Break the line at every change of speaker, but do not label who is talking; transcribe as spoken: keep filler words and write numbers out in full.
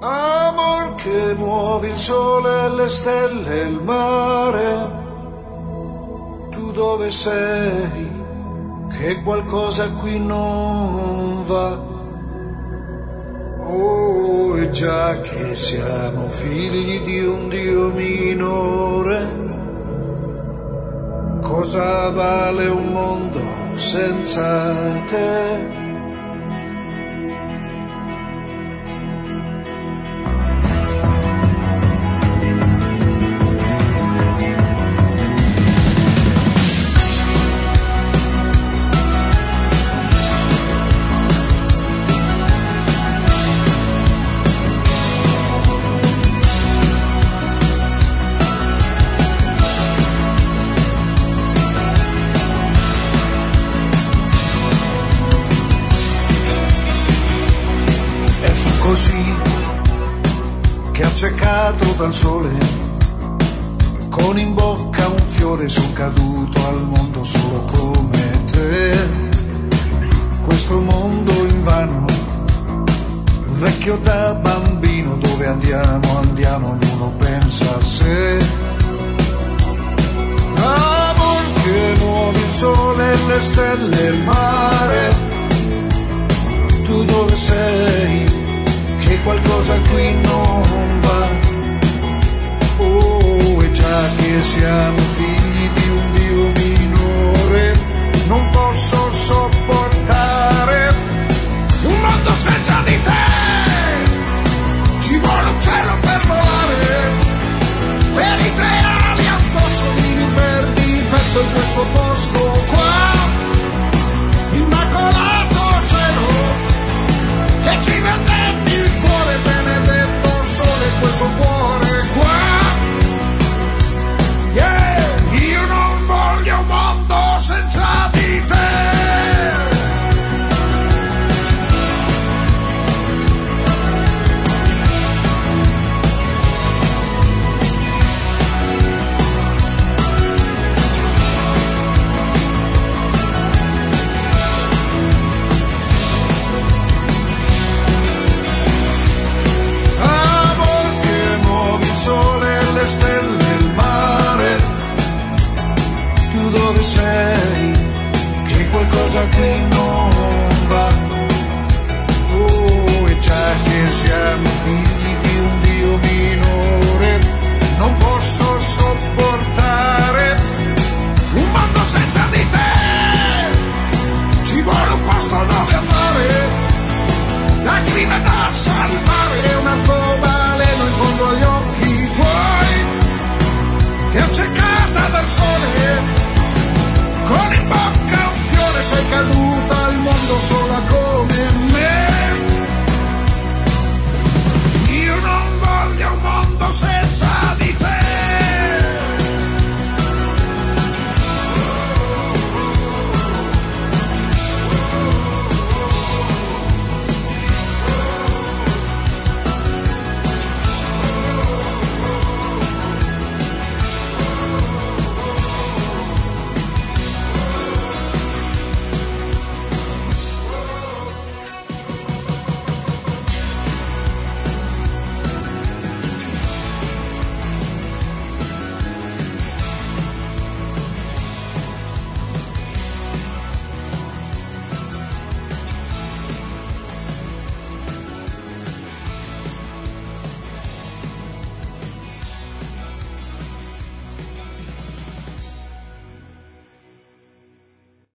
Amor che muovi il sole, le stelle e il mare, tu dove sei? Che qualcosa qui non va. Oh, e già che siamo figli di un Dio minore, cosa vale un mondo senza te? Così che accecato dal sole, con in bocca un fiore, son caduto al mondo solo come te. Questo mondo invano, vecchio da bambino, dove andiamo, andiamo, ognuno pensa a sé. Amor che muovi il sole, le stelle e il mare, tu dove sei? Che qualcosa qui non va. Oh, e già che siamo figli di un Dio minore, non posso sopportare un mondo senza di te. Ci vuole un cielo per volare, ferite ali addosso, vivi per difetto in questo posto qua. Immacolato cielo che ci vendetti il cuore, benedetto il sole, questo cuore qua. Yeah, io non voglio un mondo senza di te. Le stelle e il mare, tu dove sei? Che qualcosa qui non va. Oh, e già che siamo figli di un Dio minore, non posso sopportare un mondo senza di te. Ci vuole un posto dove andare, lacrime da salvare, un arcobaleno in fondo agli occhi tuoi, che accecata dal sole, con in bocca un fiore sei caduto